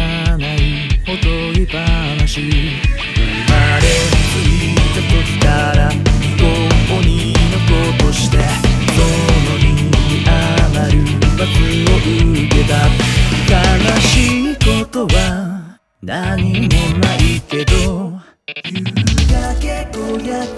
らないおとぎ話、生まれついた時からここに残として、その身に余る罰を受けた。悲しいことは何もないけど、夕焼け小焼け手を引かれ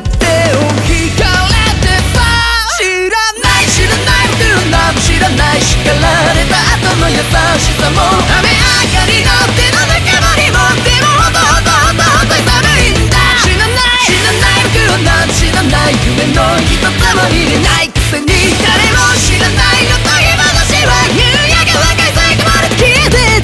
てさ、知らない知らないっていうのも知らない、叱られた後の優しさも雨上がりの手のぬくもりも、でもほんとほんとほんとほんとに寒いんだ。知らない知らない僕はなんて知らない、夢の一つも入れないくせに誰も知らないおとぎ話は、夕焼け若い最後まで消えてた。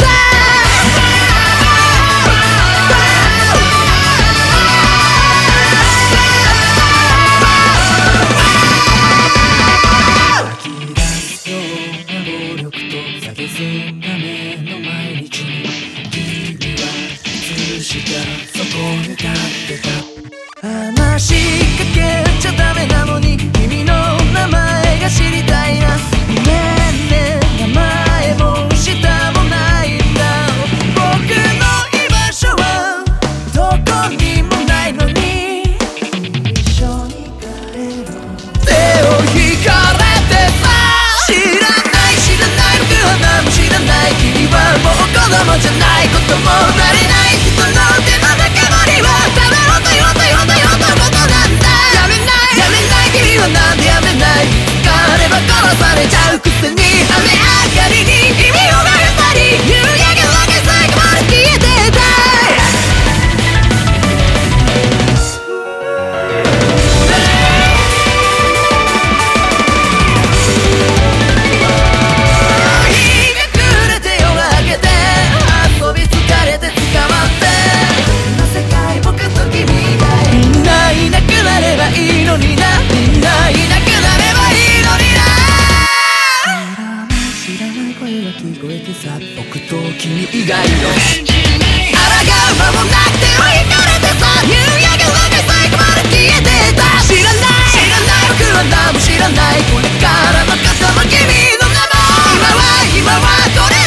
そこに立ってた。話しかけちゃダメなのに君の名前が知りたいな。ねえねえ名前も下もないんだ。僕の居場所はどこにもないのに一緒に帰ろう。手を引かれてさ、知らない知らない僕は何も知らない、君はもう子供じゃない、こともなれない人の手の中ただほんとにほんとにほんとにほんとのことなんだ。やめないやめない君はなんでやめない、疲れば殺されちゃうくせに雨上がりに君をがったり、夕焼けだけ最後まで消えてた。日が暮れて夜明けて遊び疲れて捕まって、みんないなくなればいいのにな、みんないなくなればいいのにな。知らない声が聞こえてさ、僕と君以外の抗う間もなく手を引かれてさ、夕焼けだけ最後まで消えてた。知らない知らない僕は何も知らない、これからのことも君の名も今はこれ